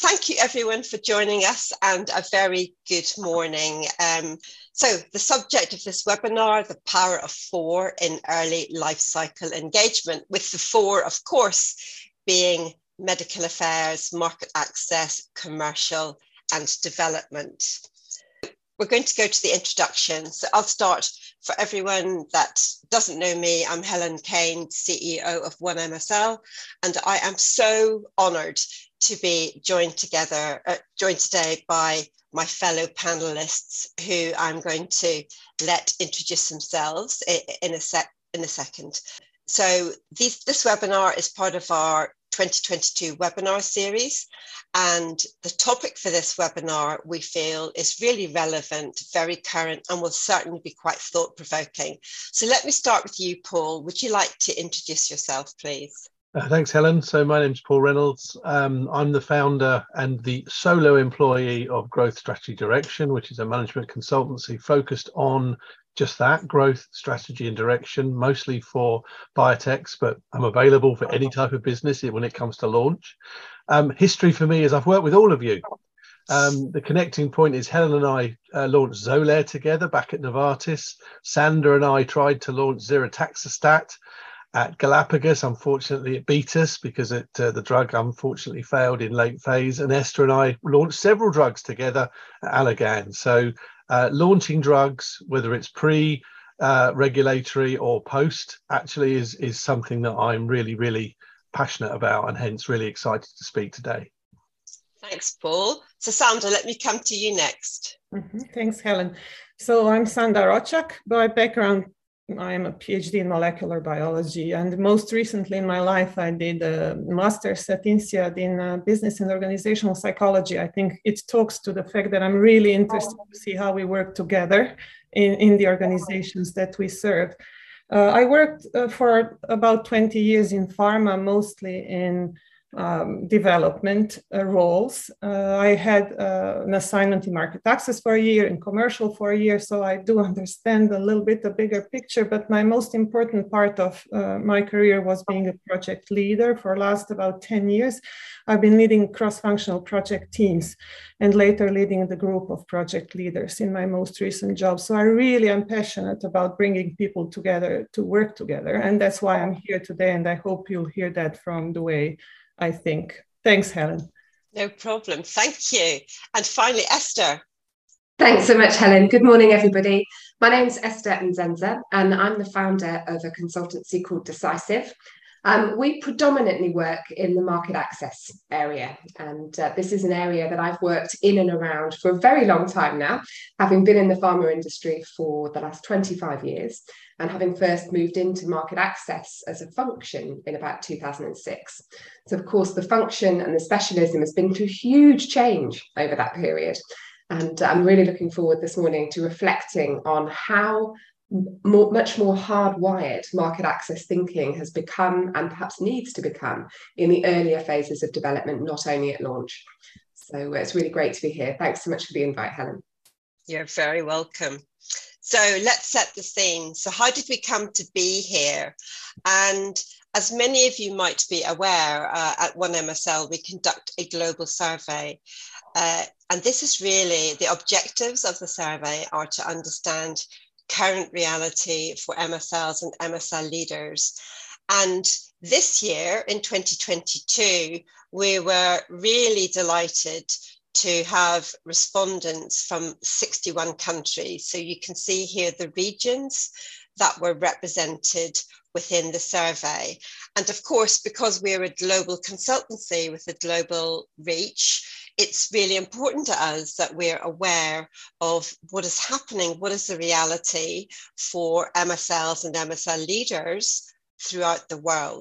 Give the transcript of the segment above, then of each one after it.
thank you everyone for joining us, and a very good morning. So the subject of this webinar, the power of 4 in early life cycle engagement, with the 4, of course, being medical affairs, market access, commercial and development. We're going to go to the introduction. So I'll start. For everyone that doesn't know me, I'm Helen Kane, CEO of 1MSL, and I am so honoured to be joined today by my fellow panelists, who I'm going to let introduce themselves in a second. So this webinar is part of our 2022 webinar series, and the topic for this webinar we feel is really relevant, very current, and will certainly be quite thought-provoking. So let me start with you, Paul. Would you like to introduce yourself, please? Thanks, Helen. So my name's Paul Reynolds. I'm the founder and the solo employee of Growth Strategy Direction, which is a management consultancy focused on just that, growth, strategy and direction, mostly for biotechs, but I'm available for any type of business when it comes to launch. History for me is I've worked with all of you. The connecting point is Helen and I launched Xolair together back at Novartis. Sander and I tried to launch ziritaxestat at Galapagos. Unfortunately, it beat us because the drug unfortunately failed in late phase. And Esther and I launched several drugs together at Allergan. So launching drugs, whether it's pre-regulatory or post, actually is something that I'm really, really passionate about, and hence really excited to speak today. Thanks, Paul. So Sandra, let me come to you next. Thanks, Helen. So I'm Sandra Rochak. By background, I am a PhD in molecular biology, and most recently in my life, I did a master's at INSEAD in business and organizational psychology. I think it talks to the fact that I'm really interested to see how we work together in the organizations that we serve. I worked for about 20 years in pharma, mostly in development roles. I had an assignment in market access for a year, in commercial for a year, so I do understand a little bit the bigger picture, but my most important part of my career was being a project leader. For the last about 10 years, I've been leading cross-functional project teams and later leading the group of project leaders in my most recent job. So I really am passionate about bringing people together to work together, and that's why I'm here today, and I hope you'll hear that from the way I think. Thanks, Helen. No problem. Thank you. And finally, Esther. Thanks so much, Helen. Good morning, everybody. My name's Esther Nzenza, and I'm the founder of a consultancy called Decisive. We predominantly work in the market access area, and this is an area that I've worked in and around for a very long time now, having been in the pharma industry for the last 25 years, and having first moved into market access as a function in about 2006. So, of course, the function and the specialism has been through huge change over that period. And I'm really looking forward this morning to reflecting on how much more hardwired market access thinking has become, and perhaps needs to become, in the earlier phases of development, not only at launch. So it's really great to be here. Thanks so much for the invite, Helen. You're very welcome. So let's set the scene. So how did we come to be here? And as many of you might be aware, at 1MSL, we conduct a global survey. And this is really, the objectives of the survey are to understand current reality for MSLs and MSL leaders. And this year, in 2022, we were really delighted to have respondents from 61 countries. So you can see here the regions that were represented within the survey. And of course, because we're a global consultancy with a global reach, it's really important to us that we're aware of what is happening, what is the reality for MSLs and MSL leaders throughout the world.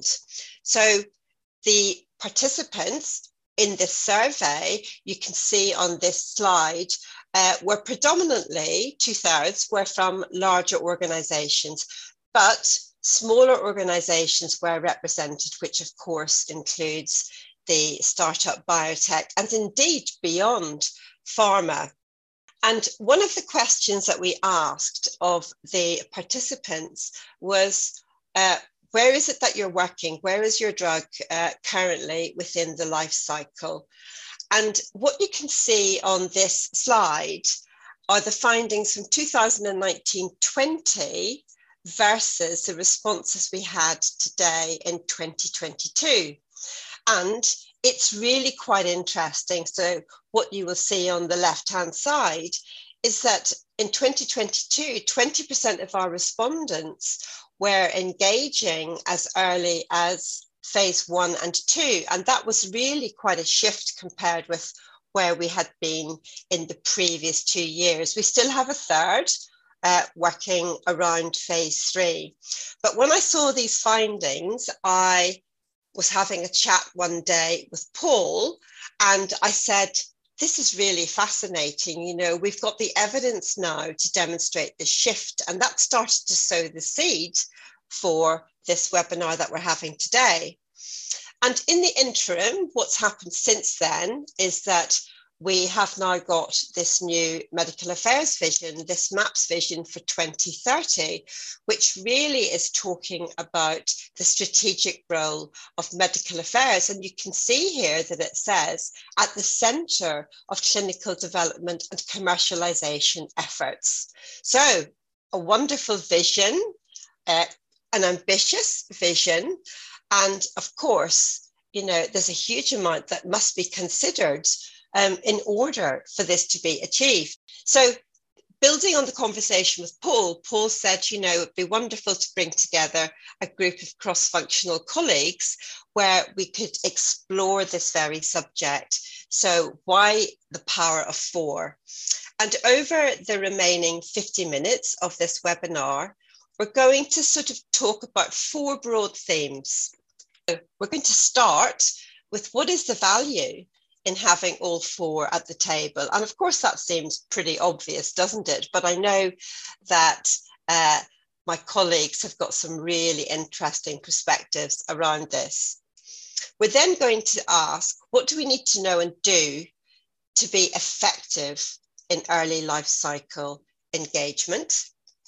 So the participants in this survey, you can see on this slide, were predominantly 2/3 were from larger organizations, but smaller organizations were represented, which of course includes the startup biotech and indeed beyond pharma. And one of the questions that we asked of the participants was, where is it that you're working? Where is your drug currently within the life cycle? And what you can see on this slide are the findings from 2019-20 versus the responses we had today in 2022. And it's really quite interesting. So what you will see on the left-hand side is that in 2022, 20% of our respondents were engaging as early as phase 1 and 2. And that was really quite a shift compared with where we had been in the previous 2 years. We still have a third working around phase 3. But when I saw these findings, I was having a chat one day with Paul, and I said, this is really fascinating. You know, we've got the evidence now to demonstrate the shift, and that started to sow the seed for this webinar that we're having today. And in the interim, what's happened since then is that we have now got this new medical affairs vision, this MAPS vision for 2030, which really is talking about the strategic role of medical affairs. And you can see here that it says at the center of clinical development and commercialization efforts. So a wonderful vision, an ambitious vision. And of course, you know, there's a huge amount that must be considered in order for this to be achieved. So building on the conversation with Paul, Paul said, you know, it'd be wonderful to bring together a group of cross-functional colleagues where we could explore this very subject. So why the power of 4? And over the remaining 50 minutes of this webinar, we're going to sort of talk about 4 broad themes. So we're going to start with what is the value in having all 4 at the table. And of course, that seems pretty obvious, doesn't it? But I know that my colleagues have got some really interesting perspectives around this. We're then going to ask, what do we need to know and do to be effective in early life cycle engagement?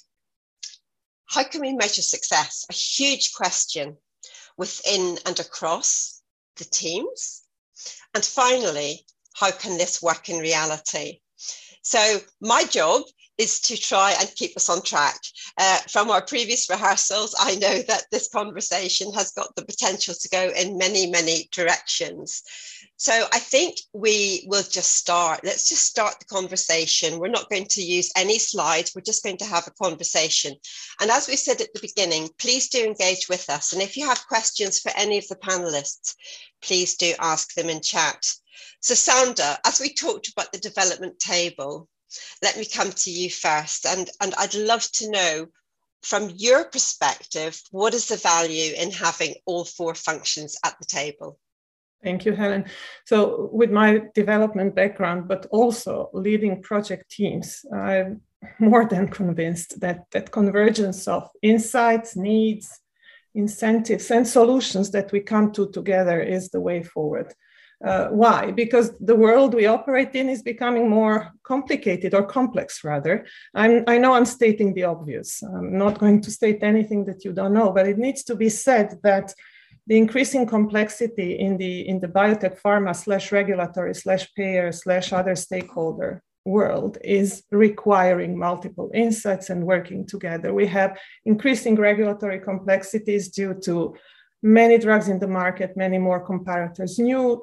How can we measure success? A huge question within and across the teams. And finally, how can this work in reality? So my job is to try and keep us on track. From our previous rehearsals, I know that this conversation has got the potential to go in many, many directions. So I think we will just start. Let's just start the conversation. We're not going to use any slides. We're just going to have a conversation. And as we said at the beginning, please do engage with us. And if you have questions for any of the panelists, please do ask them in chat. So Sandra, as we talked about the development table, let me come to you first. And I'd love to know from your perspective, what is the value in having all 4 functions at the table? Thank you, Helen. So with my development background, but also leading project teams, I'm more than convinced that that convergence of insights, needs, incentives, and solutions that we come to together is the way forward. Why? Because the world we operate in is becoming more complicated, or complex rather. I know I'm stating the obvious. I'm not going to state anything that you don't know, but it needs to be said that the increasing complexity in the biotech pharma / regulatory / payer / other stakeholder world is requiring multiple insights and working together. We have increasing regulatory complexities due to many drugs in the market, many more comparators,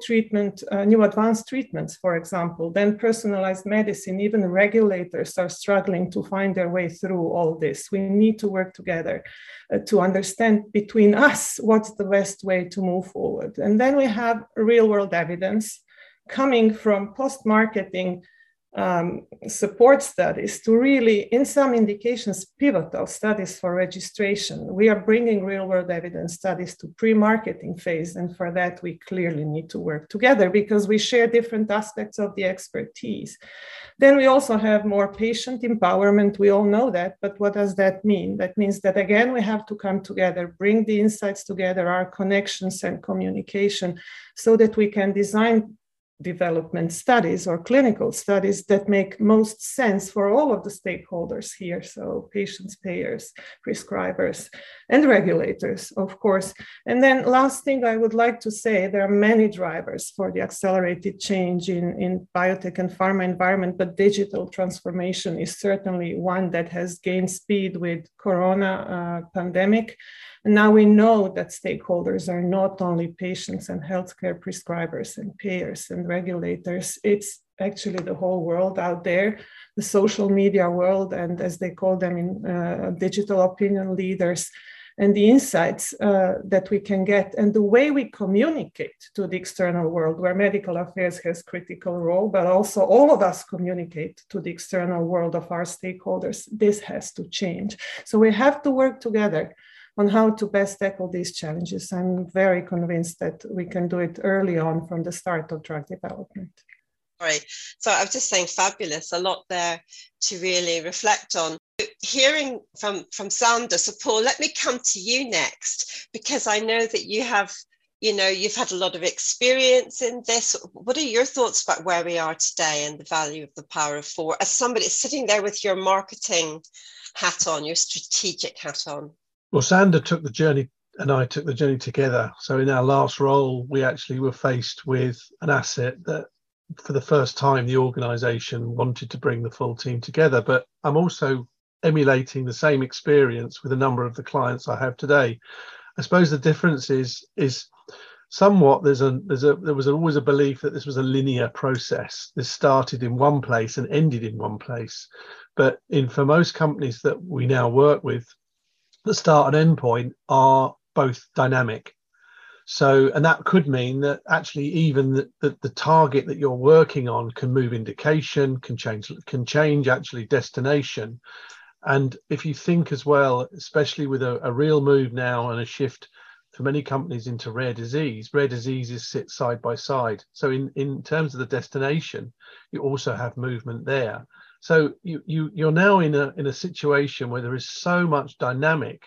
new advanced treatments, for example, then personalized medicine. Even regulators are struggling to find their way through all this. We need to work together to understand between us what's the best way to move forward. And then we have real world evidence coming from post-marketing support studies to really, in some indications, pivotal studies for registration. We are bringing real-world evidence studies to pre-marketing phase, and for that we clearly need to work together because we share different aspects of the expertise. Then we also have more patient empowerment. We all know that, but what does that mean? That means that again, we have to come together, bring the insights together, our connections and communication, so that we can design development studies or clinical studies that make most sense for all of the stakeholders here. So patients, payers, prescribers, and regulators, of course. And then last thing I would like to say, there are many drivers for the accelerated change in biotech and pharma environment, but digital transformation is certainly one that has gained speed with Corona pandemic. And now we know that stakeholders are not only patients and healthcare prescribers and payers and regulators, it's actually the whole world out there, the social media world, and as they call them in digital opinion leaders, and the insights that we can get and the way we communicate to the external world, where medical affairs has critical role, but also all of us communicate to the external world of our stakeholders. This has to change. So we have to work together on how to best tackle these challenges. I'm very convinced that we can do it early on from the start of drug development. Right. So I was just saying, fabulous, a lot there to really reflect on. Hearing from Sander, so Paul, let me come to you next, because I know that you have, you've had a lot of experience in this. What are your thoughts about where we are today and the value of the power of four, as somebody sitting there with your marketing hat on, your strategic hat on? Well, Sander took the journey and I took the journey together. So in our last role, we actually were faced with an asset that for the first time, the organisation wanted to bring the full team together. But I'm also emulating the same experience with a number of the clients I have today. I suppose the difference is somewhat there was always a belief that this was a linear process. This started in one place and ended in one place. But for most companies that we now work with, the start and end point are both dynamic. So, and that could mean that actually even the target that you're working on can move indication, can change actually destination. And if you think as well, especially with a real move now and a shift for many companies into rare diseases sit side by side. So in terms of the destination, you also have movement there. So you're now in a situation where there is so much dynamic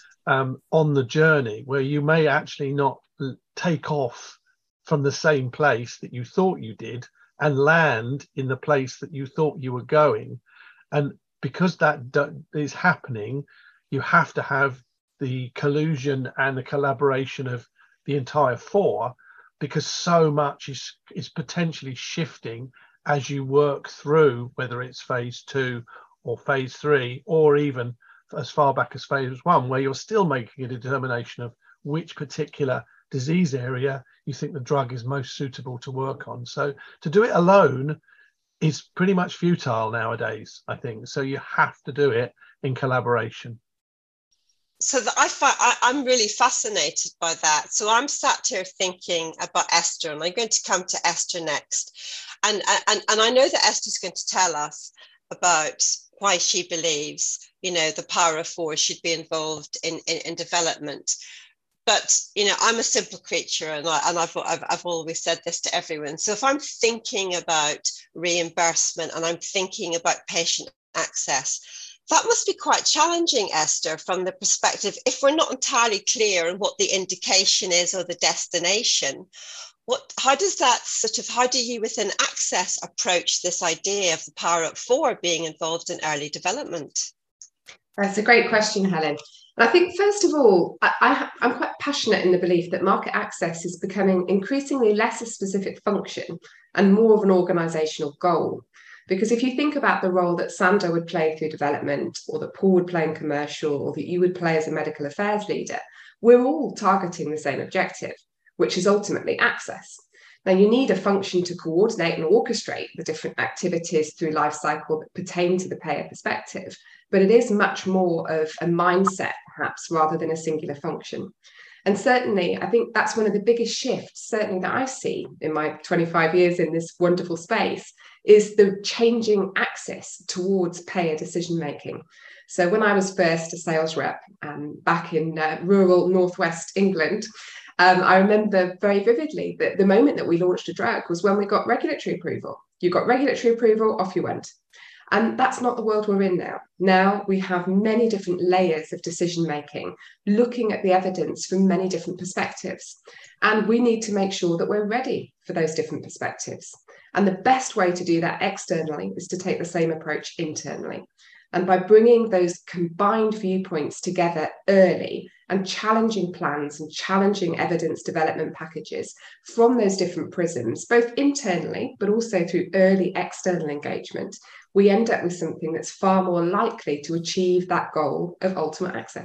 on the journey, where you may actually not take off from the same place that you thought you did and land in the place that you thought you were going. And because that is happening, you have to have the collusion and the collaboration of the entire four, because so much is potentially shifting as you work through, whether it's phase 2 or phase 3, or even as far back as phase 1, where you're still making a determination of which particular disease area you think the drug is most suitable to work on. So to do it alone is pretty much futile nowadays, I think. So you have to do it in collaboration. So I'm really fascinated by that. So I'm sat here thinking about Esther, and I'm going to come to Esther next. And I know that Esther's going to tell us about why she believes, the power of four should be involved in development. But, I'm a simple creature, and I've always said this to everyone. So if I'm thinking about reimbursement and I'm thinking about patient access, that must be quite challenging, Esther, from the perspective, if we're not entirely clear on what the indication is or the destination, how do you within Access approach this idea of the power of four being involved in early development? That's a great question, Helen. And I think, first of all, I'm quite passionate in the belief that market access is becoming increasingly less a specific function and more of an organisational goal. Because if you think about the role that Sander would play through development, or that Paul would play in commercial, or that you would play as a medical affairs leader, we're all targeting the same objective, which is ultimately access. Now, you need a function to coordinate and orchestrate the different activities through life cycle that pertain to the payer perspective, but it is much more of a mindset, perhaps, rather than a singular function. And certainly, I think that's one of the biggest shifts, certainly that I see in my 25 years in this wonderful space, is the changing access towards payer decision-making. So when I was first a sales rep back in rural northwest England, I remember very vividly that the moment that we launched a drug was when we got regulatory approval. You got regulatory approval, off you went. And that's not the world we're in now. Now we have many different layers of decision making, looking at the evidence from many different perspectives. And we need to make sure that we're ready for those different perspectives. And the best way to do that externally is to take the same approach internally. And by bringing those combined viewpoints together early and challenging plans and challenging evidence development packages from those different prisms, both internally, but also through early external engagement, we end up with something that's far more likely to achieve that goal of ultimate access.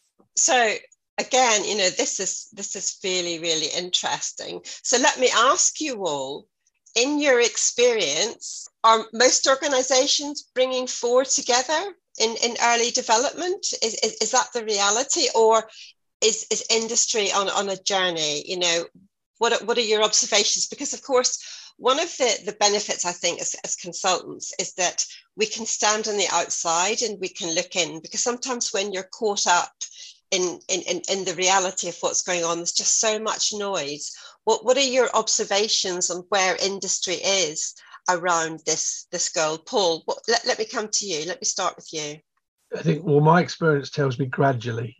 So again, this is really, really interesting. So let me ask you all, in your experience, are most organizations bringing four together in early development? Is that the reality, or is industry on a journey? What are your observations? Because of course, one of the benefits, I think, as consultants is that we can stand on the outside and we can look in, because sometimes when you're caught up in the reality of what's going on, there's just so much noise. What are your observations on where industry is around this goal? Paul, let me come to you. Let me start with you. I think, well, my experience tells me gradually.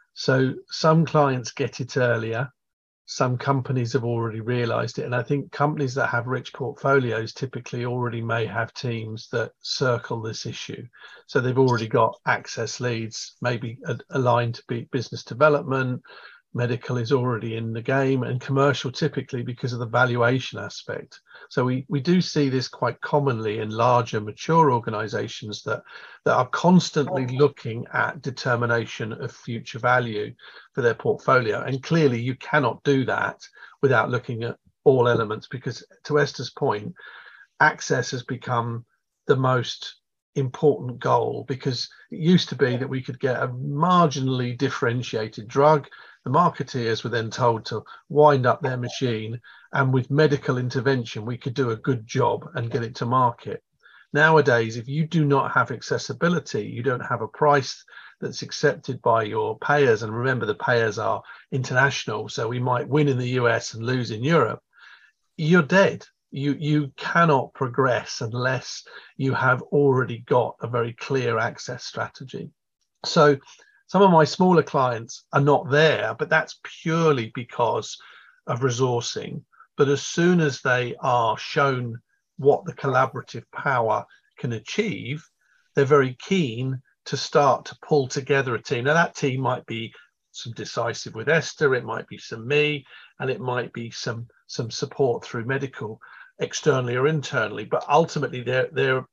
So some clients get it earlier. Some companies have already realized it. And I think companies that have rich portfolios typically already may have teams that circle this issue. So they've already got access leads, maybe aligned to be business development. Medical is already in the game, and commercial typically because of the valuation aspect. So we do see this quite commonly in larger mature organizations that are constantly looking at determination of future value for their portfolio. And clearly you cannot do that without looking at all elements, because to Esther's point, access has become the most important goal, because it used to be that we could get a marginally differentiated drug. The marketeers were then told to wind up their machine, and with medical intervention, we could do a good job and get it to market. Nowadays, if you do not have accessibility, you don't have a price that's accepted by your payers. And remember, the payers are international, so we might win in the US and lose in Europe. You're dead. You cannot progress unless you have already got a very clear access strategy. So some of my smaller clients are not there, but that's purely because of resourcing. But as soon as they are shown what the collaborative power can achieve, they're very keen to start to pull together a team. Now that team might be some Decisive with Esther, it might be some me, and it might be some support through medical, externally or internally. But ultimately, they're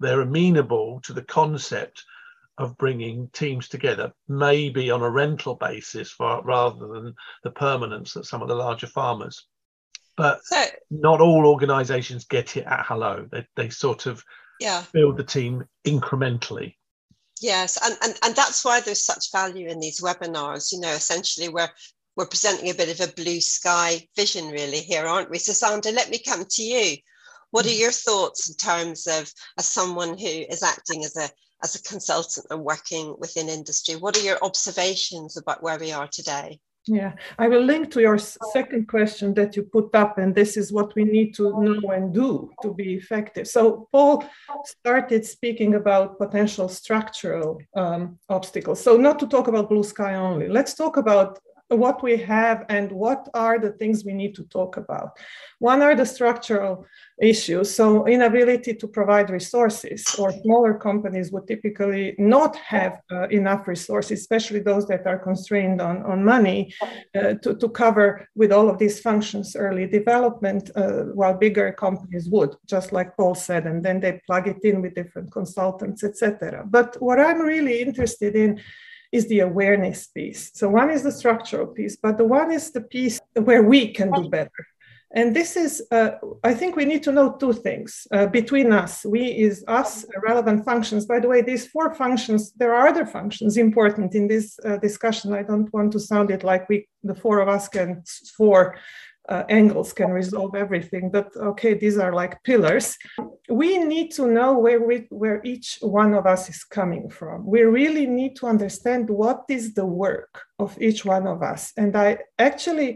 amenable to the concept of bringing teams together, maybe on a rental basis rather than the permanence that some of the larger farmers. But not all organizations get it at hello. They sort of build the team incrementally. Yes, and that's why there's such value in these webinars. Essentially we're presenting a bit of a blue sky vision really here, aren't we? So Sandra, let me come to you. What are your thoughts in terms of, as someone who is acting as a consultant and working within industry, what are your observations about where we are today? Yeah, I will link to your second question that you put up, and this is what we need to know and do to be effective. So Paul started speaking about potential structural obstacles. So not to talk about blue sky only, let's talk about what we have and what are the things we need to talk about. One are the structural issues. So inability to provide resources, or smaller companies would typically not have enough resources, especially those that are constrained on money to cover with all of these functions early development, while bigger companies would, just like Paul said, and then they plug it in with different consultants, etc. But what I'm really interested in is the awareness piece. So one is the structural piece, but the one is the piece where we can do better. And this is, I think we need to know two things between us. We is us, relevant functions. By the way, these four functions, there are other functions important in this discussion. I don't want to sound it like the four of us can, four angles can resolve everything, but okay, these are like pillars. We need to know where each one of us is coming from. We really need to understand what is the work of each one of us. And I actually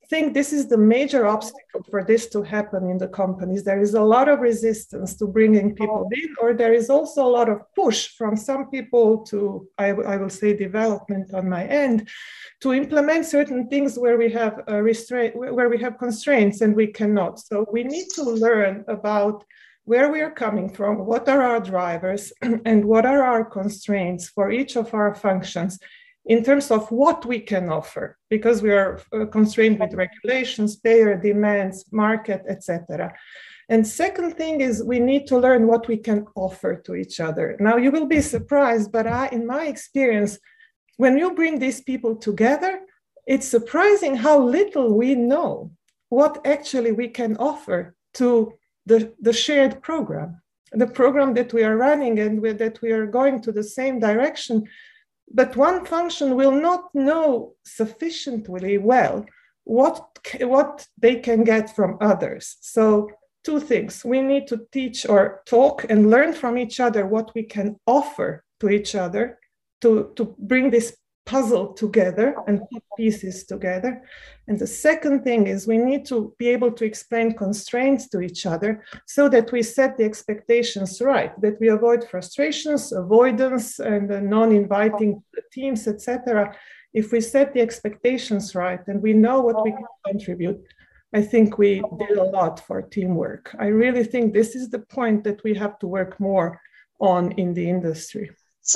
think this is the major obstacle for this to happen in the companies. There is a lot of resistance to bringing people in, or there is also a lot of push from some people to, I will say, development on my end, to implement certain things where we have where we have constraints and we cannot. So we need to learn about where we are coming from, what are our drivers, and what are our constraints for each of our functions in terms of what we can offer, because we are constrained with regulations, payer demands, market, etc. And second thing is we need to learn what we can offer to each other. Now you will be surprised, but in my experience, when you bring these people together, it's surprising how little we know what actually we can offer to the shared program, the program that we are running and that we are going to the same direction. But one function will not know sufficiently well what they can get from others. So two things: we need to teach or talk and learn from each other what we can offer to each other to bring this puzzle together and put pieces together. And the second thing is we need to be able to explain constraints to each other so that we set the expectations right, that we avoid frustrations, avoidance, and non-inviting teams, etc. If we set the expectations right and we know what we can contribute, I think we did a lot for teamwork. I really think this is the point that we have to work more on in the industry.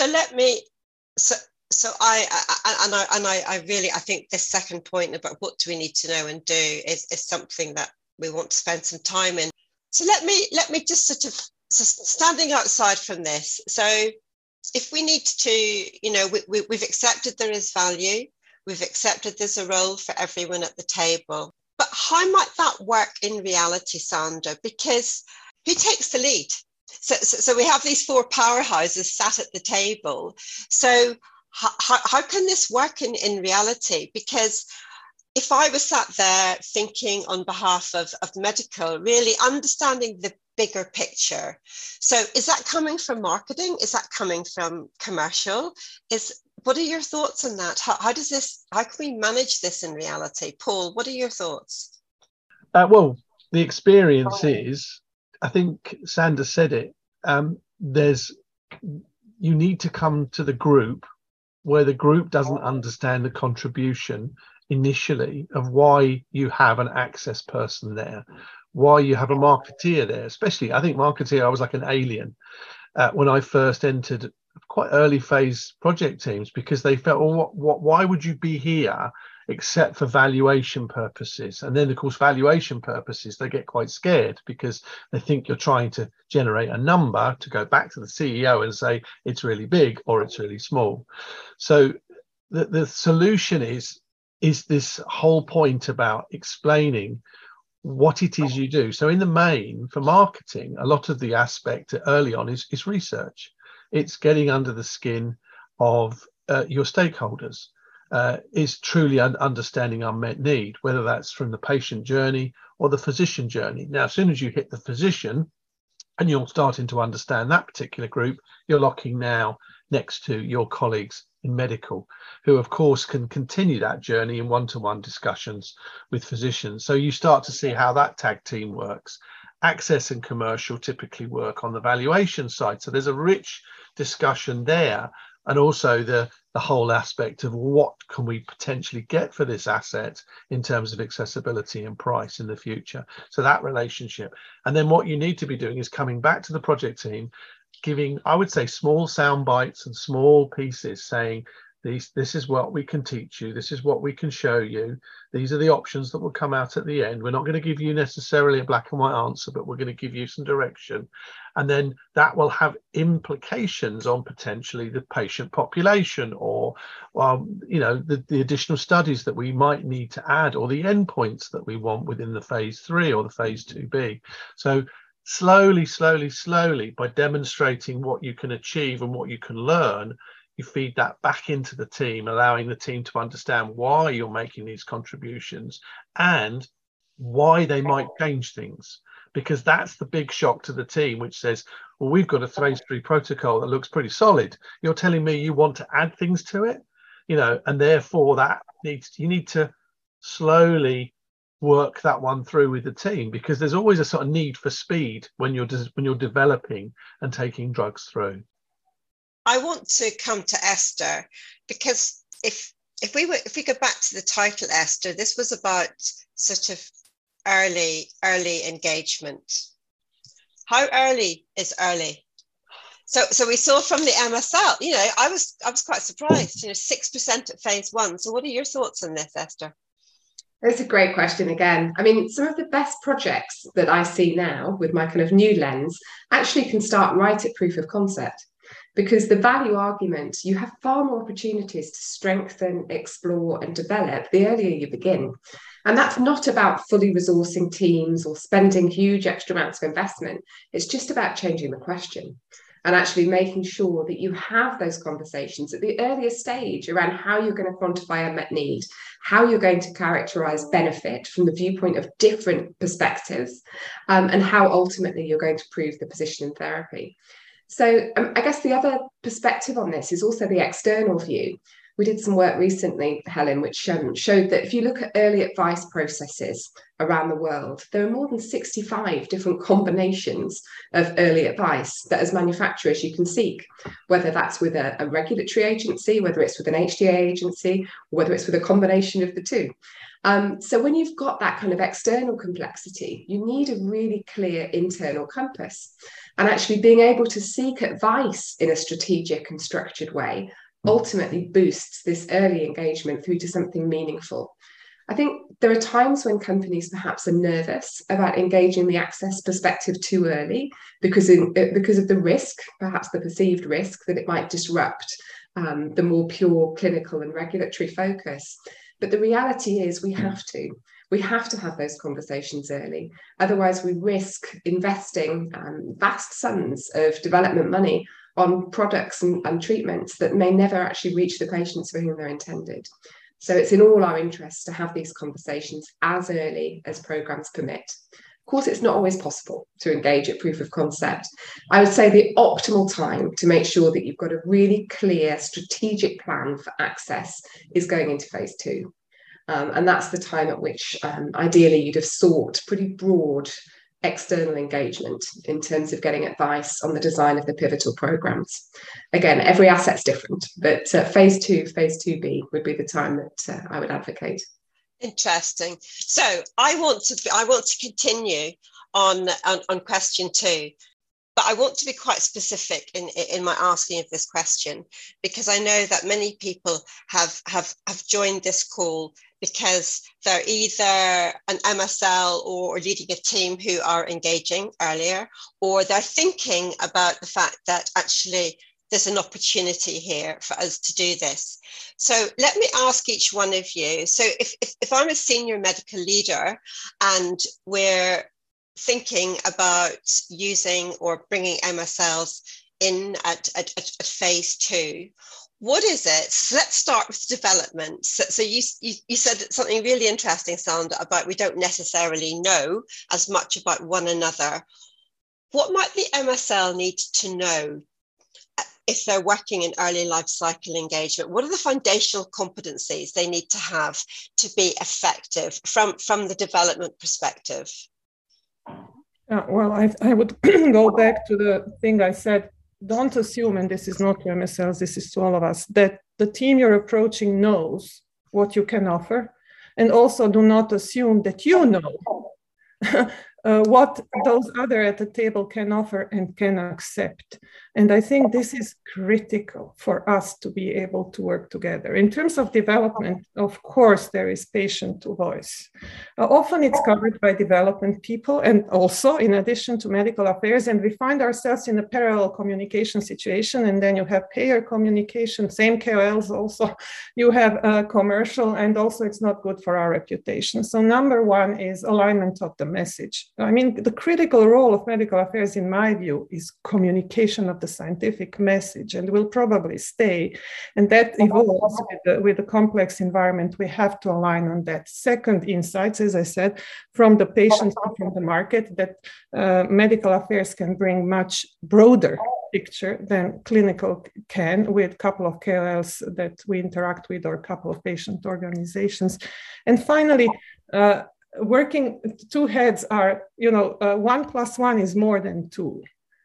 So I really think this second point about what do we need to know and do is something that we want to spend some time in. So let me just sort of standing outside from this. So if we need to, we've accepted there is value, we've accepted there's a role for everyone at the table, but how might that work in reality, Sandra? Because who takes the lead? So we have these four powerhouses sat at the table. So how can this work in reality? Because if I was sat there thinking on behalf of medical, really understanding the bigger picture. So is that coming from marketing? Is that coming from commercial? What are your thoughts on that? How can we manage this in reality? Paul, what are your thoughts? Well, the experience is, I think Sandra said it, you need to come to the group where the group doesn't understand the contribution initially of why you have an access person there, why you have a marketeer there. Especially, I think marketeer, I was like an alien when I first entered quite early phase project teams, because they felt, well, why would you be here except for valuation purposes? And then, of course, valuation purposes, they get quite scared because they think you're trying to generate a number to go back to the CEO and say it's really big or it's really small. So the solution is this whole point about explaining what it is you do. So in the main, for marketing, a lot of the aspect early on is research. It's getting under the skin of your stakeholders. Is truly understanding unmet need, whether that's from the patient journey or the physician journey. Now, as soon as you hit the physician and you're starting to understand that particular group, you're locking now next to your colleagues in medical, who of course can continue that journey in one-to-one discussions with physicians. So you start to see how that tag team works. Access and commercial typically work on the valuation side. So there's a rich discussion there. And also the whole aspect of what can we potentially get for this asset in terms of accessibility and price in the future. So that relationship. And then what you need to be doing is coming back to the project team, giving, I would say, small sound bites and small pieces, saying, this is what we can teach you. This is what we can show you. These are the options that will come out at the end. We're not going to give you necessarily a black and white answer, but we're going to give you some direction. And then that will have implications on potentially the patient population or, the additional studies that we might need to add, or the endpoints that we want within the phase 3 or the phase 2B. So slowly, by demonstrating what you can achieve and what you can learn, you feed that back into the team, allowing the team to understand why you're making these contributions and why they might change things. Because that's the big shock to the team, which says, well, we've got a phase 3 protocol that looks pretty solid. You're telling me you want to add things to it, and therefore you need to slowly work that one through with the team? Because there's always a sort of need for speed when you're developing and taking drugs through. I want to come to Esther, because if we go back to the title, Esther, this was about sort of early engagement. How early is early? So we saw from the MSL, you know, I was quite surprised, you know, 6% at phase 1. So what are your thoughts on this, Esther? It's a great question again. I mean, some of the best projects that I see now with my kind of new lens actually can start right at proof of concept, because the value argument, you have far more opportunities to strengthen, explore and develop the earlier you begin. And that's not about fully resourcing teams or spending huge extra amounts of investment. It's just about changing the question and actually making sure that you have those conversations at the earliest stage around how you're going to quantify unmet need, how you're going to characterize benefit from the viewpoint of different perspectives, and how ultimately you're going to prove the position in therapy. So I guess the other perspective on this is also the external view. We did some work recently, Helen, which showed that if you look at early advice processes around the world, there are more than 65 different combinations of early advice that as manufacturers you can seek, whether that's with a regulatory agency, whether it's with an HTA agency, or whether it's with a combination of the two. So when you've got that kind of external complexity, you need a really clear internal compass. And actually being able to seek advice in a strategic and structured way ultimately boosts this early engagement through to something meaningful. I think there are times when companies perhaps are nervous about engaging the access perspective too early because of the risk, perhaps the perceived risk that it might disrupt the more pure clinical and regulatory focus. But the reality is we have to have those conversations early. Otherwise, we risk investing vast sums of development money on products and treatments that may never actually reach the patients for whom they're intended. So it's in all our interests to have these conversations as early as programs permit. Of course, it's not always possible to engage at proof of concept. I would say the optimal time to make sure that you've got a really clear strategic plan for access is going into phase 2. And that's the time at which ideally you'd have sought pretty broad external engagement in terms of getting advice on the design of the pivotal programs. Again, every asset's different, but phase 2, phase 2B would be the time that I would advocate. Interesting. So I want to continue on question 2. But I want to be quite specific in my asking of this question, because I know that many people have joined this call because they're either an MSL or leading a team who are engaging earlier, or they're thinking about the fact that actually there's an opportunity here for us to do this. So let me ask each one of you. So if I'm a senior medical leader and we're thinking about using or bringing MSLs in at phase 2, what is it? So let's start with development. So you said something really interesting, Sandra, about we don't necessarily know as much about one another. What might the MSL need to know if they're working in early life cycle engagement? What are the foundational competencies they need to have to be effective from the development perspective? Well, I would go back to the thing I said. Don't assume, and this is not to MSLs, this is to all of us, that the team you're approaching knows what you can offer. And also do not assume that you know what those other at the table can offer and can accept. And I think this is critical for us to be able to work together. In terms of development, of course, there is patient voice. Often it's covered by development people and also in addition to medical affairs. And we find ourselves in a parallel communication situation. And then you have payer communication, same KOLs also. You have commercial, and also it's not good for our reputation. So number one is alignment of the message. I mean, the critical role of medical affairs, in my view, is communication of the scientific message, and will probably stay. And that evolves with the complex environment. We have to align on that. Second, insights, as I said, from the patients and from the market, that medical affairs can bring much broader picture than clinical can, with a couple of KOLs that we interact with or a couple of patient organizations. And finally, working, two heads are, 1 + 1 is more than 2.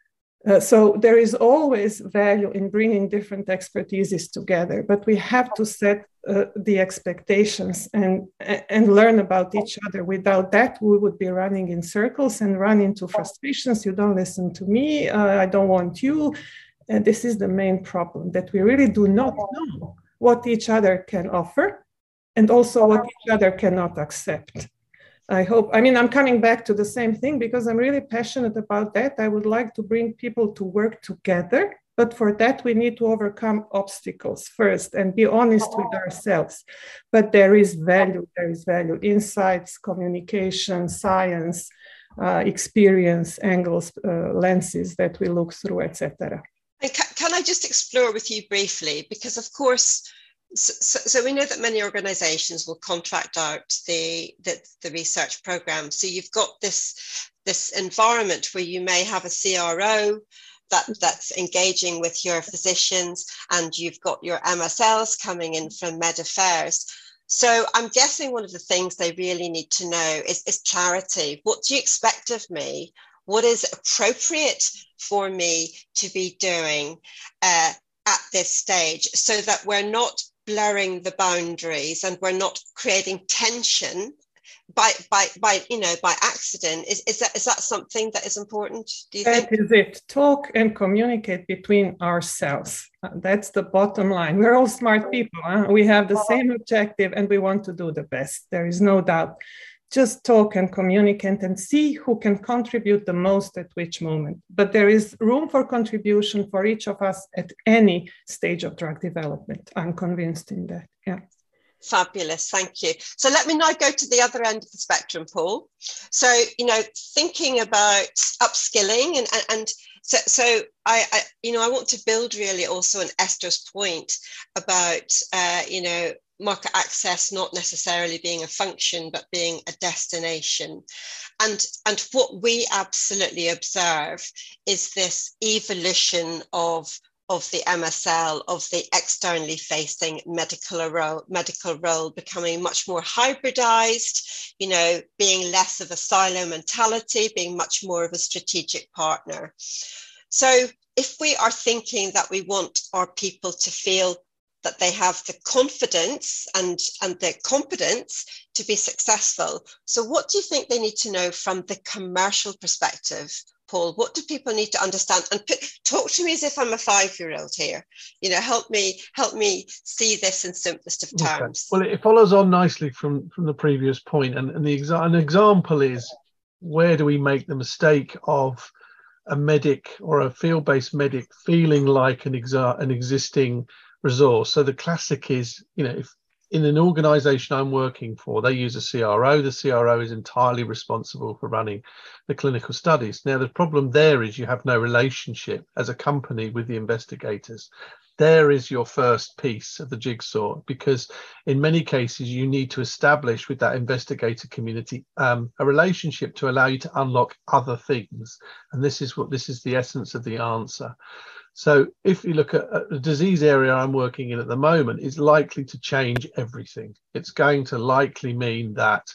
So there is always value in bringing different expertises together, but we have to set the expectations and learn about each other. Without that, we would be running in circles and run into frustrations. You don't listen to me, I don't want you. And this is the main problem, that we really do not know what each other can offer and also what each other cannot accept. I'm coming back to the same thing because I'm really passionate about that. I would like to bring people to work together, but for that we need to overcome obstacles first and be honest with ourselves. But there is value, insights, communication, science, experience, angles, lenses that we look through, etc. And can I just explore with you briefly, because of course, so we know that many organizations will contract out the research program. So you've got this environment where you may have a CRO that's engaging with your physicians, and you've got your MSLs coming in from Med Affairs. So I'm guessing one of the things they really need to know is clarity. What do you expect of me? What is appropriate for me to be doing at this stage, so that we're not blurring the boundaries and we're not creating tension by accident? Is that something that is important, do you think? That is it. Talk and communicate between ourselves. That's the bottom line. We're all smart people. We have the same objective and we want to do the best. There is no doubt. Just talk and communicate and see who can contribute the most at which moment. But there is room for contribution for each of us at any stage of drug development. I'm convinced in that. Yeah. Fabulous, thank you. So let me now go to the other end of the spectrum, Paul. So, thinking about upskilling and so I want to build really also on Esther's point about, market access not necessarily being a function, but being a destination. And what we absolutely observe is this evolution of the MSL, of the externally facing medical role becoming much more hybridized, being less of a silo mentality, being much more of a strategic partner. So if we are thinking that we want our people to feel that they have the confidence and the competence to be successful, so what do you think they need to know from the commercial perspective, Paul? What do people need to understand? And talk to me as if I'm a 5-year-old here. Help me see this in simplest of terms. Okay. Well, it follows on nicely from the previous point, and an example is, where do we make the mistake of a medic or a field-based medic feeling like an existing resource? So the classic is, if in an organization I'm working for, they use a CRO, the CRO is entirely responsible for running the clinical studies. Now, the problem there is you have no relationship as a company with the investigators. There is your first piece of the jigsaw, because in many cases you need to establish with that investigator community a relationship to allow you to unlock other things. And this is the essence of the answer. So if you look at the disease area I'm working in at the moment, is likely to change everything. It's going to likely mean that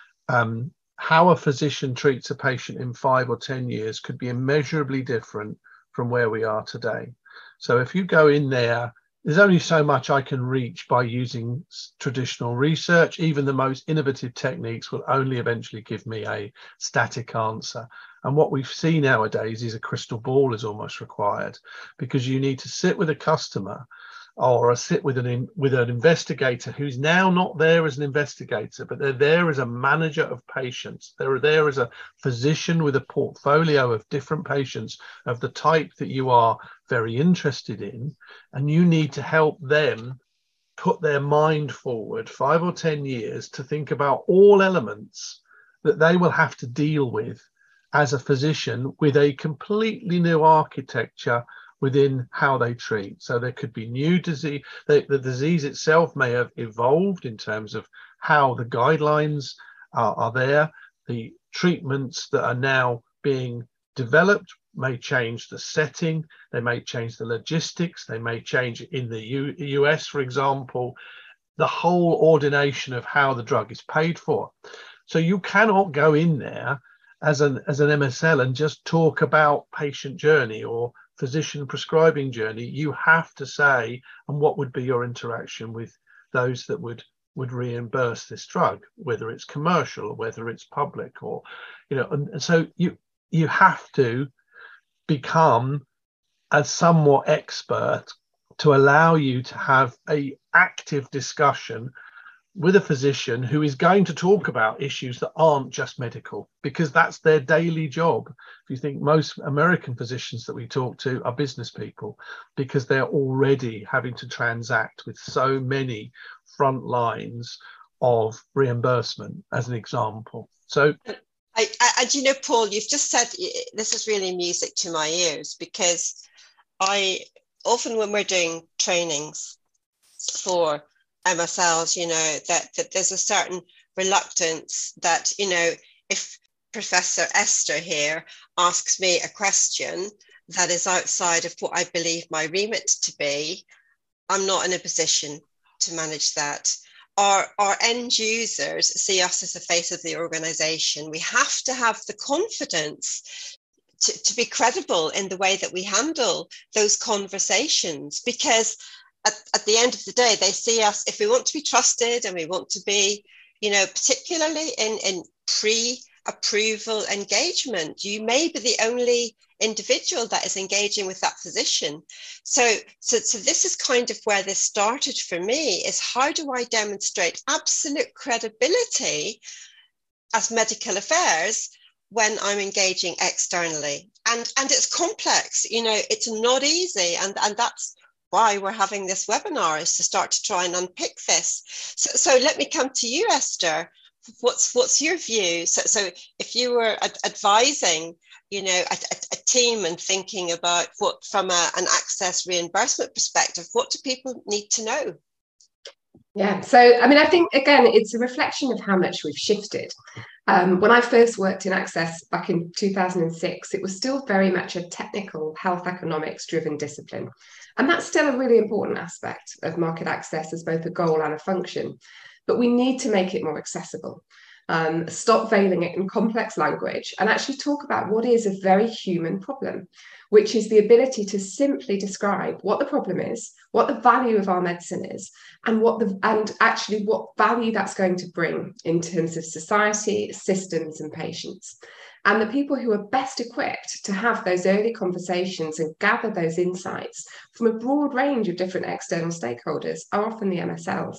how a physician treats a patient in 5 or 10 years could be immeasurably different from where we are today. So if you go in there, there's only so much I can reach by using traditional research. Even the most innovative techniques will only eventually give me a static answer. And what we see nowadays is a crystal ball is almost required, because you need to sit with a customer or sit with an investigator who's now not there as an investigator, but they're there as a manager of patients. They're there as a physician with a portfolio of different patients of the type that you are very interested in, and you need to help them put their mind forward 5 or 10 years to think about all elements that they will have to deal with as a physician, with a completely new architecture within how they treat. So there could be new disease. The disease itself may have evolved in terms of how the guidelines are there. The treatments that are now being developed may change the setting. They may change the logistics. They may change in the US, for example, the whole ordination of how the drug is paid for. So you cannot go in there as an MSL and just talk about patient journey or physician prescribing journey. You have to say, and what would be your interaction with those that would reimburse this drug, whether it's commercial or whether it's public, or, you know, and so you have to become a somewhat expert to allow you to have a active discussion with a physician who is going to talk about issues that aren't just medical, because that's their daily job. If you think, most American physicians that we talk to are business people, because they're already having to transact with so many front lines of reimbursement, as an example. So and you know, Paul, you've just said, this is really music to my ears, because I often, when we're doing trainings for MSLs, you know, that there's a certain reluctance that, you know, if Professor Esther here asks me a question that is outside of what I believe my remit to be, I'm not in a position to manage that. Our end users see us as the face of the organization. We have to have the confidence to be credible in the way that we handle those conversations, because at the end of the day, they see us, if we want to be trusted and we want to be, you know, particularly in pre-approval engagement, you may be the only individual that is engaging with that physician. So this is kind of where this started for me, is how do I demonstrate absolute credibility as medical affairs when I'm engaging externally? And it's complex, you know, it's not easy. And that's why we're having this webinar, is to start to try and unpick this. So let me come to you, Esther. What's your view? So if you were advising, you know, a team and thinking about what, from an access reimbursement perspective, what do people need to know? Yeah, so I mean, I think, again, it's a reflection of how much we've shifted. When I first worked in Access back in 2006, it was still very much a technical health economics driven discipline. And that's still a really important aspect of market access as both a goal and a function. But we need to make it more accessible. Stop veiling it in complex language and actually talk about what is a very human problem, which is the ability to simply describe what the problem is, what the value of our medicine is, and actually what value that's going to bring in terms of society, systems, and patients. And the people who are best equipped to have those early conversations and gather those insights from a broad range of different external stakeholders are often the MSLs.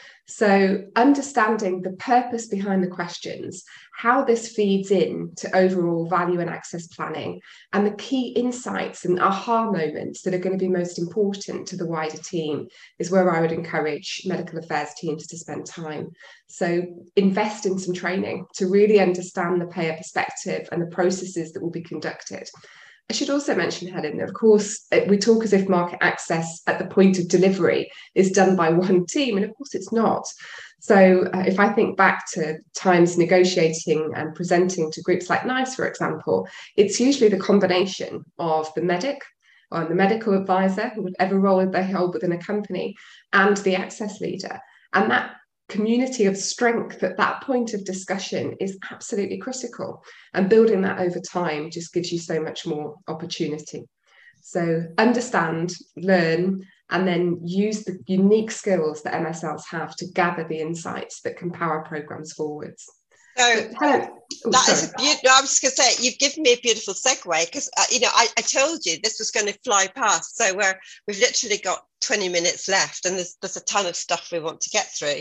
So understanding the purpose behind the questions, how this feeds in to overall value and access planning, and the key insights and aha moments that are going to be most important to the wider team is where I would encourage medical affairs teams to spend time. So invest in some training to really understand the payer perspective and the processes that will be conducted. I should also mention, Helen, that of course, we talk as if market access at the point of delivery is done by one team, and of course it's not. So if I think back to times negotiating and presenting to groups like NICE, for example, it's usually the combination of the medic or the medical advisor, whatever role they hold within a company, and the access leader. And that community of strength at that point of discussion is absolutely critical, and building that over time just gives you so much more opportunity. So understand, learn, and then use the unique skills that MSLs have to gather the insights that can power programs forwards. So I was just going to say, you've given me a beautiful segue, because you know, I told you this was going to fly past. So we've literally got 20 minutes left, and there's a ton of stuff we want to get through.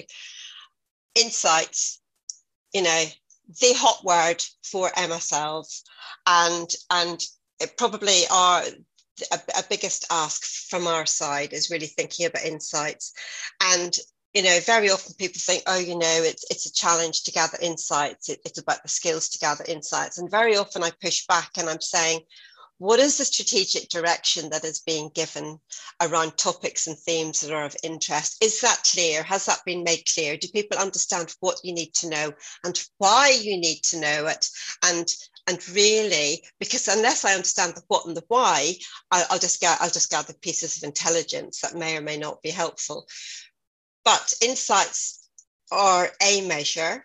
Insights, you know, the hot word for MSLs, and it probably are a biggest ask from our side is really thinking about insights. And you know, very often people think, oh, you know, it's a challenge to gather insights. It's about the skills to gather insights. And very often I push back and I'm saying, what is the strategic direction that is being given around topics and themes that are of interest? Is that clear? Has that been made clear? Do people understand what you need to know and why you need to know it? And really, because unless I understand the what and the why, I'll just gather pieces of intelligence that may or may not be helpful. But insights are a measure,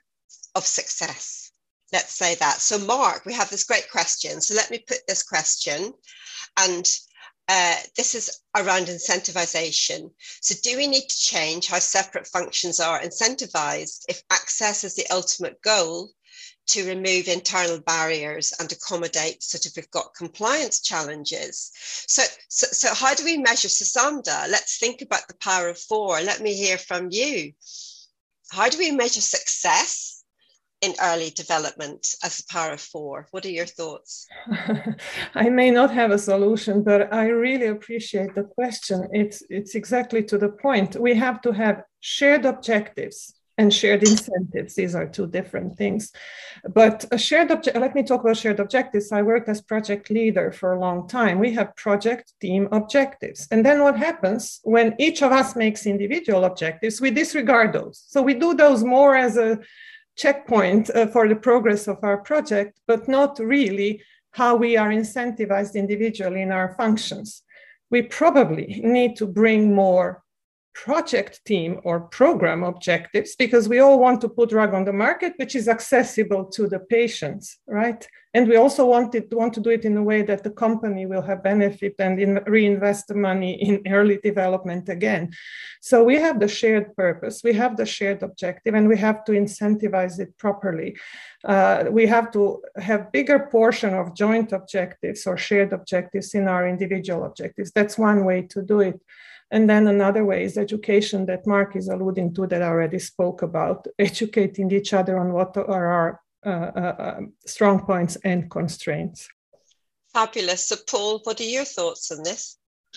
of success. Let's say that. So Mark, we have this great question. So let me put this question, and this is around incentivization. So do we need to change how separate functions are incentivized if access is the ultimate goal, to remove internal barriers and accommodate sort of, we've got compliance challenges? So how do we measure? Sasanda, let's think about the power of four. Let me hear from you. How do we measure success in early development as the power of four? What are your thoughts? I may not have a solution, but I really appreciate the question. It's exactly to the point. We have to have shared objectives and shared incentives. These are two different things. But let me talk about shared objectives. I worked as project leader for a long time. We have project team objectives. And then what happens when each of us makes individual objectives, we disregard those. So we do those more as a checkpoint for the progress of our project, but not really how we are incentivized individually in our functions. We probably need to bring more project team or program objectives, because we all want to put drug on the market which is accessible to the patients, right? And we also want to do it in a way that the company will have benefit and reinvest the money in early development again. So we have the shared purpose, we have the shared objective, and we have to incentivize it properly. We have to have bigger portion of joint objectives or shared objectives in our individual objectives. That's one way to do it. And then another way is education that Mark is alluding to, that I already spoke about, educating each other on what are our strong points and constraints. Fabulous. So Paul, what are your thoughts on this?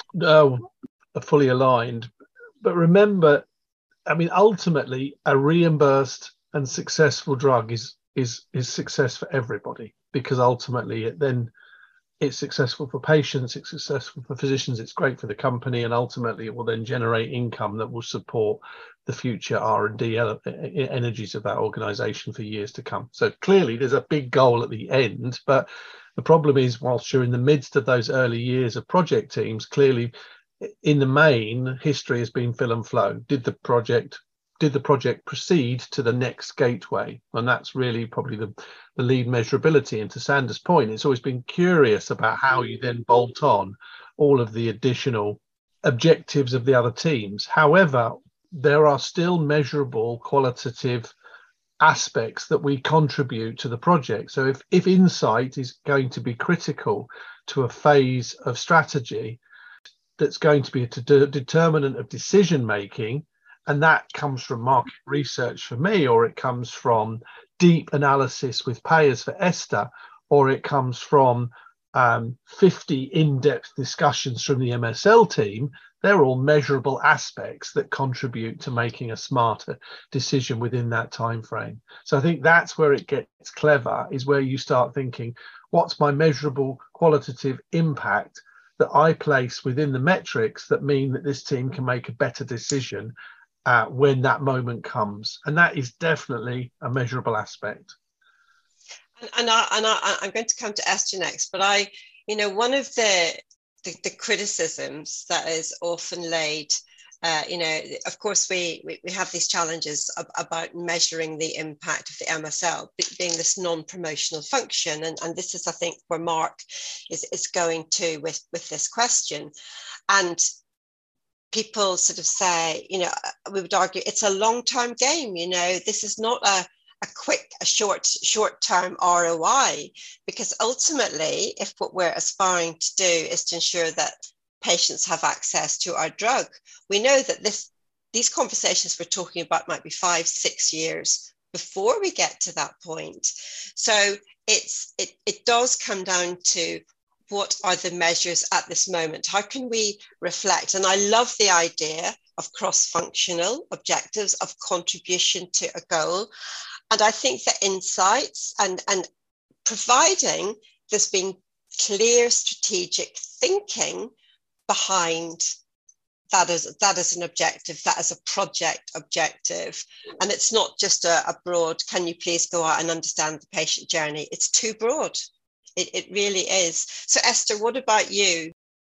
Fully aligned. But remember, I mean, ultimately, a reimbursed and successful drug is success for everybody, because ultimately it's successful for patients, it's successful for physicians, it's great for the company, and ultimately it will then generate income that will support the future R&D energies of that organization for years to come. So clearly there's a big goal at the end, but the problem is, whilst you're in the midst of those early years of project teams, clearly in the main, history has been fill and flow. Did the project proceed to the next gateway? And that's really probably the lead measurability. And to Sander's point, it's always been curious about how you then bolt on all of the additional objectives of the other teams. However, there are still measurable qualitative aspects that we contribute to the project. So if insight is going to be critical to a phase of strategy, that's going to be a determinant of decision making, and that comes from market research for me, or it comes from deep analysis with payers for Esther, or it comes from 50 in-depth discussions from the MSL team. They're all measurable aspects that contribute to making a smarter decision within that time frame. So I think that's where it gets clever, is where you start thinking, what's my measurable qualitative impact that I place within the metrics that mean that this team can make a better decision when that moment comes. And that is definitely a measurable aspect. And I'm going to come to Esther next, but one of the criticisms that is often laid, of course, we have these challenges about measuring the impact of the MSL being this non-promotional function. And this is, I think, where Mark is going to with this question. And people sort of say, we would argue it's a long-term game. This is not a short-term ROI, because ultimately, if what we're aspiring to do is to ensure that patients have access to our drug, we know that these conversations we're talking about might be 5-6 years before we get to that point. So it does come down to, what are the measures at this moment? How can we reflect? And I love the idea of cross-functional objectives, of contribution to a goal. And I think that insights and providing there's been clear strategic thinking behind that is an objective, that is a project objective. And it's not just a broad, can you please go out and understand the patient journey? It's too broad. It really is. So Esther, what about you?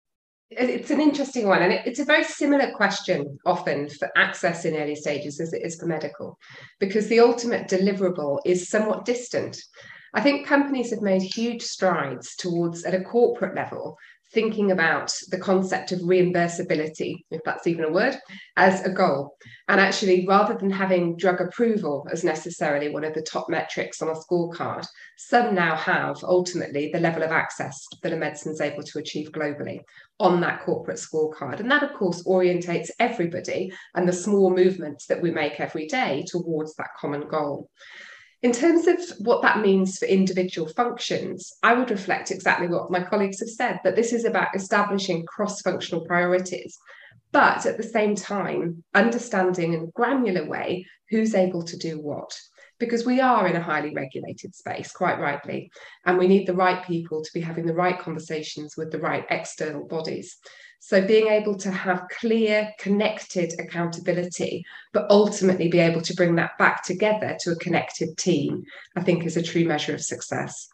It's an interesting one, and it's a very similar question often for access in early stages as it is for medical, because the ultimate deliverable is somewhat distant. I think companies have made huge strides towards, at a corporate level, thinking about the concept of reimbursability, if that's even a word, as a goal. And actually, rather than having drug approval as necessarily one of the top metrics on a scorecard, some now have ultimately the level of access that a medicine is able to achieve globally on that corporate scorecard. And that, of course, orientates everybody and the small movements that we make every day towards that common goal. In terms of what that means for individual functions, I would reflect exactly what my colleagues have said, that this is about establishing cross-functional priorities, but at the same time, understanding in a granular way who's able to do what. Because we are in a highly regulated space, quite rightly, and we need the right people to be having the right conversations with the right external bodies. So being able to have clear, connected accountability, but ultimately be able to bring that back together to a connected team, I think is a true measure of success.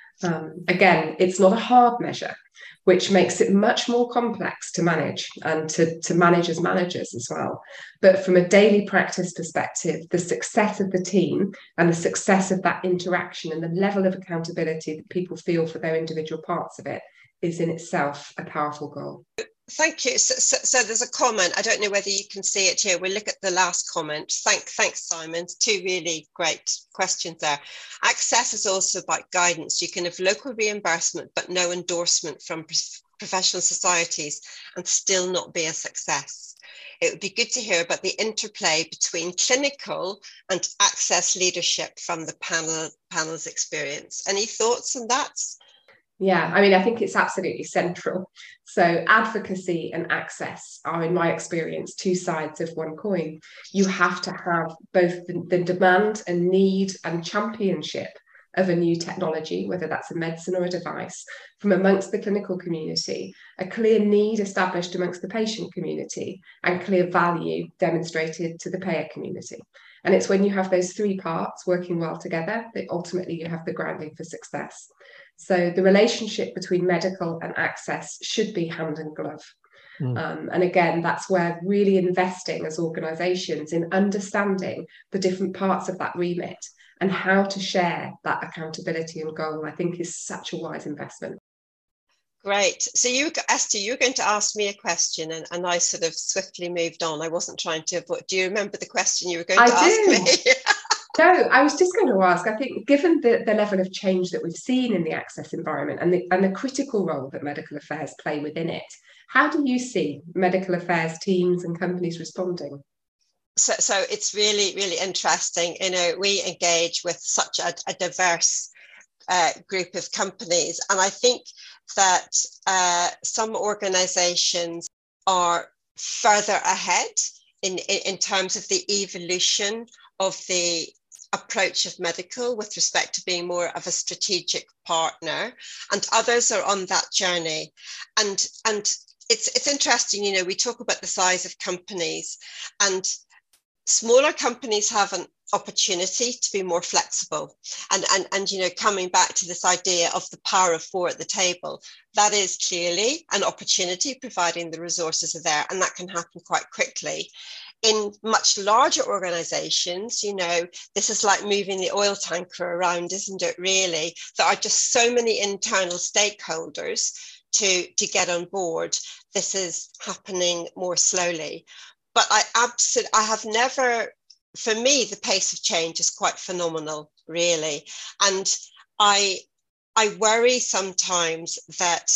Again, it's not a hard measure, which makes it much more complex to manage and to manage as managers as well. But from a daily practice perspective, the success of the team and the success of that interaction and the level of accountability that people feel for their individual parts of it is in itself a powerful goal. Thank you. So there's a comment. I don't know whether you can see it here. We'll look at the last comment. Thanks, Simon. Two really great questions there. Access is also about guidance. You can have local reimbursement, but no endorsement from professional societies and still not be a success. It would be good to hear about the interplay between clinical and access leadership from the panel's experience. Any thoughts on that? Yeah, I mean, I think it's absolutely central. So advocacy and access are, in my experience, two sides of one coin. You have to have both the demand and need and championship of a new technology, whether that's a medicine or a device, from amongst the clinical community, a clear need established amongst the patient community, and clear value demonstrated to the payer community. And it's when you have those three parts working well together that ultimately you have the grounding for success. So the relationship between medical and access should be hand in glove. And again, that's where really investing as organisations in understanding the different parts of that remit and how to share that accountability and goal, I think is such a wise investment. Great. So Esther, you were going to ask me a question and I sort of swiftly moved on. I wasn't trying to avoid. Do you remember the question you were going to ask me? No, I was just going to ask, I think, given the level of change that we've seen in the access environment and the critical role that medical affairs play within it, how do you see medical affairs teams and companies responding? So it's really, really interesting. You know, we engage with such a diverse group of companies. And I think that some organizations are further ahead in terms of the evolution of the approach of medical with respect to being more of a strategic partner, and others are on that journey. And it's interesting, you know, we talk about the size of companies, and smaller companies have an opportunity to be more flexible. And you know, coming back to this idea of the power of four at the table, that is clearly an opportunity, providing the resources are there, and that can happen quite quickly. In much larger organizations, you know, this is like moving the oil tanker around, isn't it, really? There are just so many internal stakeholders to get on board. This is happening more slowly. But I have never, for me, the pace of change is quite phenomenal, really. And I worry sometimes that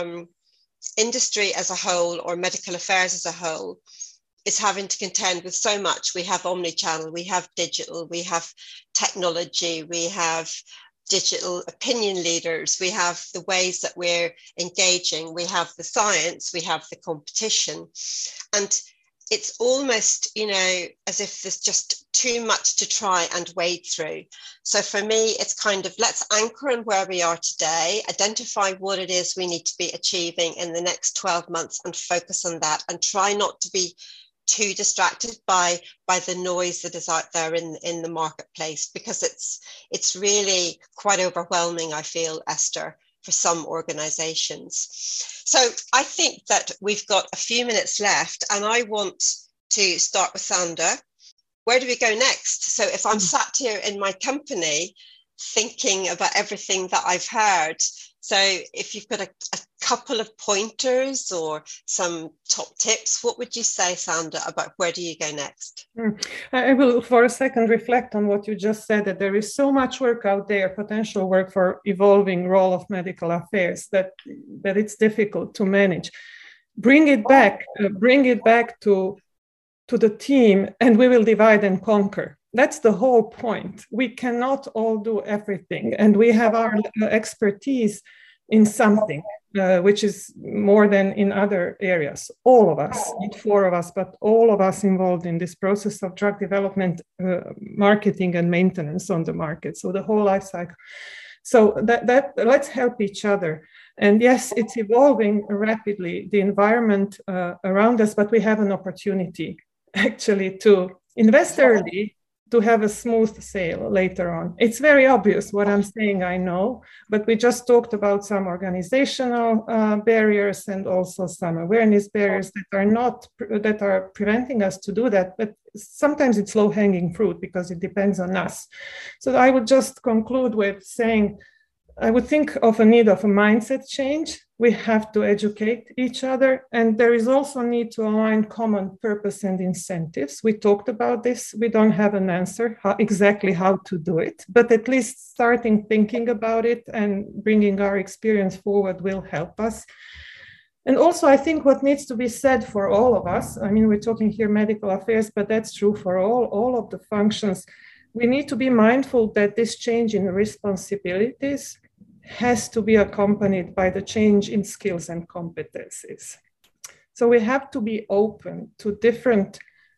industry as a whole, or medical affairs as a whole, is having to contend with so much. We have omnichannel, we have digital, we have technology, we have digital opinion leaders, we have the ways that we're engaging, we have the science, we have the competition. And it's almost, you know, as if there's just too much to try and wade through. So for me, it's kind of, let's anchor on where we are today, identify what it is we need to be achieving in the next 12 months and focus on that, and try not to be too distracted by the noise that is out there in the marketplace, because it's really quite overwhelming, I feel, Esther, for some organizations. So I think that we've got a few minutes left, and I want to start with Sander. Where do we go next? So if I'm sat here in my company thinking about everything that I've heard, so if you've got a couple of pointers or some top tips, what would you say, Sander, about where do you go next? I will for a second reflect on what you just said, that there is so much work out there, potential work for evolving role of medical affairs, that it's difficult to manage. Bring it back to the team, and we will divide and conquer. That's the whole point. We cannot all do everything, and we have our expertise in something, which is more than in other areas. All of us, not 4 of us, but all of us involved in this process of drug development, marketing, and maintenance on the market. So the whole life cycle. So that let's help each other. And yes, it's evolving rapidly, the environment around us, but we have an opportunity actually to invest early, to have a smooth sail later on. It's very obvious what I'm saying, I know, but we just talked about some organizational barriers and also some awareness barriers that are preventing us to do that. But sometimes it's low-hanging fruit because it depends on us. So I would just conclude with saying, I would think of a need of a mindset change. We have to educate each other, and there is also a need to align common purpose and incentives. We talked about this. We don't have an answer exactly how to do it, but at least starting thinking about it and bringing our experience forward will help us. And also, I think what needs to be said for all of us, I mean, we're talking here medical affairs, but that's true for all of the functions. We need to be mindful that this change in responsibilities has to be accompanied by the change in skills and competencies. So we have to be open to different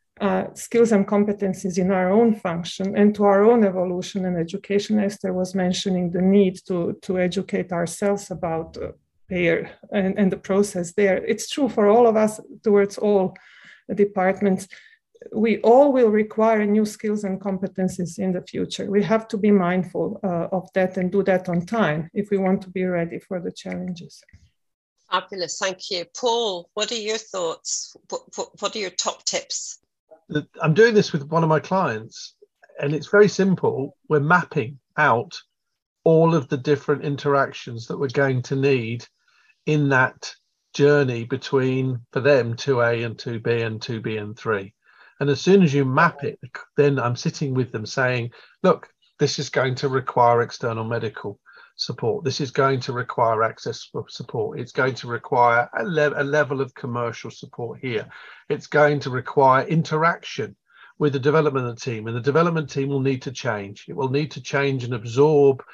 skills and competencies in our own function and to our own evolution and education. Esther was mentioning the need to educate ourselves about payer and the process there. It's true for all of us towards all departments. We all will require new skills and competencies in the future. We have to be mindful of that and do that on time if we want to be ready for the challenges. Fabulous, thank you. Paul, what are your thoughts? What are your top tips? I'm doing this with one of my clients, and it's very simple. We're mapping out all of the different interactions that we're going to need in that journey between, for them, 2A and 2B and 2B and 3. And as soon as you map it, then I'm sitting with them saying, look, this is going to require external medical support. This is going to require access for support. It's going to require a level of commercial support here. It's going to require interaction with the development team, and the development team will need to change. It will need to change and absorb,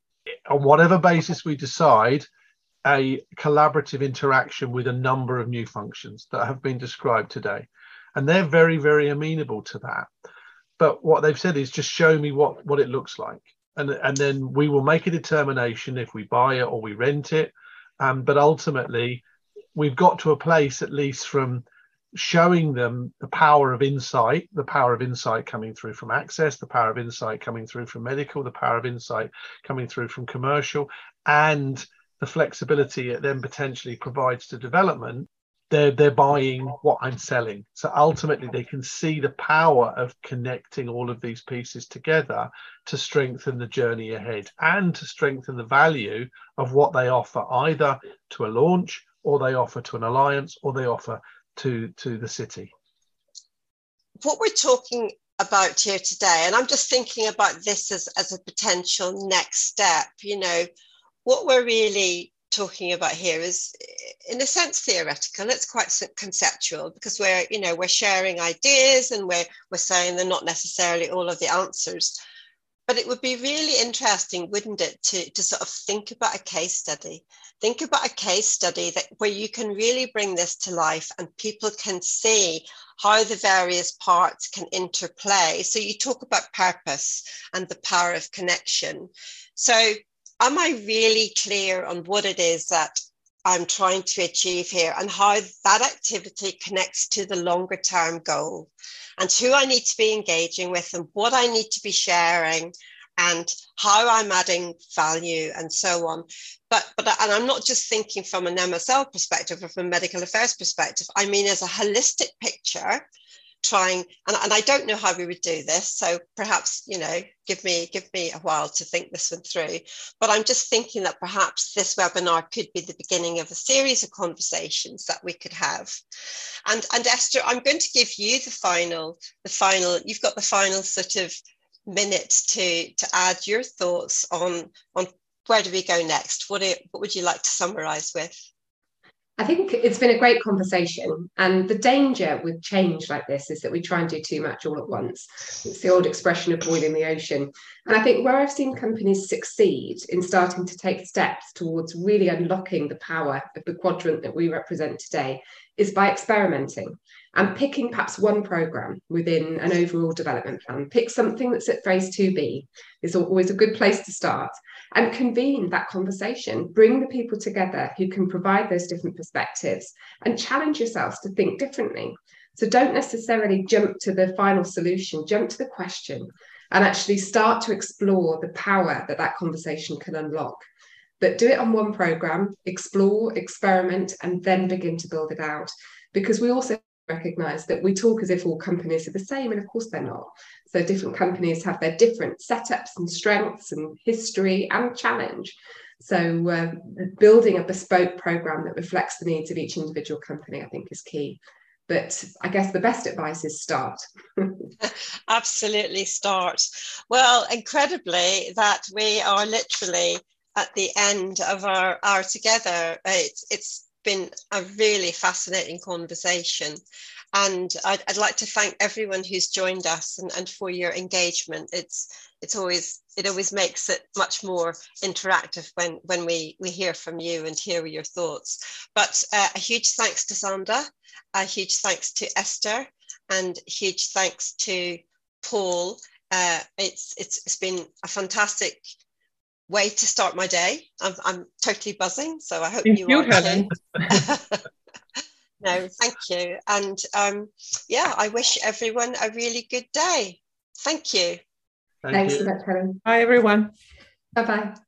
on whatever basis we decide, a collaborative interaction with a number of new functions that have been described today. And they're very, very amenable to that. But what they've said is just show me what it looks like. And then we will make a determination if we buy it or we rent it. But ultimately, we've got to a place, at least from showing them the power of insight coming through from access, the power of insight coming through from medical, the power of insight coming through from commercial, and the flexibility it then potentially provides to development. They're buying what I'm selling. So ultimately they can see the power of connecting all of these pieces together to strengthen the journey ahead and to strengthen the value of what they offer, either to a launch, or they offer to an alliance, or they offer to the city. What we're talking about here today, and I'm just thinking about this as a potential next step, you know, what we're really talking about here is, in a sense, theoretical. It's quite conceptual, because we're sharing ideas, and we're saying they're not necessarily all of the answers. But it would be really interesting, wouldn't it, to sort of think about a case study. Think about a case study where you can really bring this to life and people can see how the various parts can interplay. So you talk about purpose and the power of connection. So am I really clear on what it is that I'm trying to achieve here, and how that activity connects to the longer term goal, and who I need to be engaging with, and what I need to be sharing, and how I'm adding value and so on. And I'm not just thinking from an MSL perspective or from a medical affairs perspective. I mean, as a holistic picture, trying, and I don't know how we would do this, so perhaps, you know, give me a while to think this one through. But I'm just thinking that perhaps this webinar could be the beginning of a series of conversations that we could have. And Esther, I'm going to give you the final, you've got the final sort of minutes to add your thoughts on where do we go next? What would you like to summarize with? I think it's been a great conversation, and the danger with change like this is that we try and do too much all at once. It's the old expression of boiling the ocean. And I think where I've seen companies succeed in starting to take steps towards really unlocking the power of the quadrant that we represent today is by experimenting and picking perhaps one program within an overall development plan. Pick something that's at phase 2B. It's always a good place to start, and convene that conversation. Bring the people together who can provide those different perspectives and challenge yourselves to think differently. So don't necessarily jump to the final solution, jump to the question and actually start to explore the power that that conversation can unlock. But do it on one program, explore, experiment, and then begin to build it out. Because we also recognize that we talk as if all companies are the same, and of course they're not. So different companies have their different setups and strengths and history and challenge. So building a bespoke program that reflects the needs of each individual company, I think, is key. But I guess the best advice is start. Absolutely, start. Well, incredibly, that we are literally at the end of our hour together. It's been a really fascinating conversation, and I'd like to thank everyone who's joined us and for your engagement. It always makes it much more interactive when we hear from you and hear your thoughts. But a huge thanks to Sanda, a huge thanks to Esther, and huge thanks to Paul. It's been a fantastic way to start my day. I'm totally buzzing, so I hope you are too. No, thank you. And yeah, I wish everyone a really good day. Thank you. Thanks so much, Helen. Bye, everyone. Bye-bye.